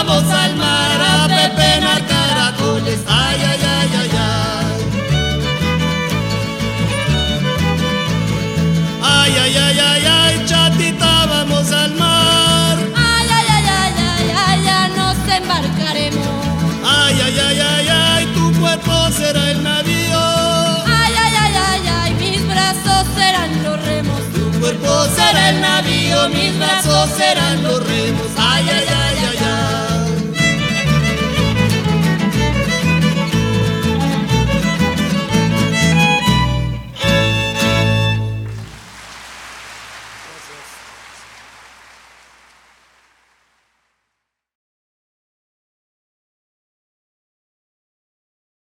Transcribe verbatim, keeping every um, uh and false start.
vamos al mar a pepenar caracoles. Ay, ay, ay, ay, ay. Ay, ay, ay, ay, ay, chatita, vamos al mar. Ay, ay, ay, ay, ay, ay, ya nos embarcaremos. Ay, ay, ay, ay, ay, tu cuerpo será el navío. Ay, ay, ay, ay, ay, mis brazos serán los remos. Tu cuerpo será el navío, mis brazos serán los remos. Ay, ay, ay, ay, ay.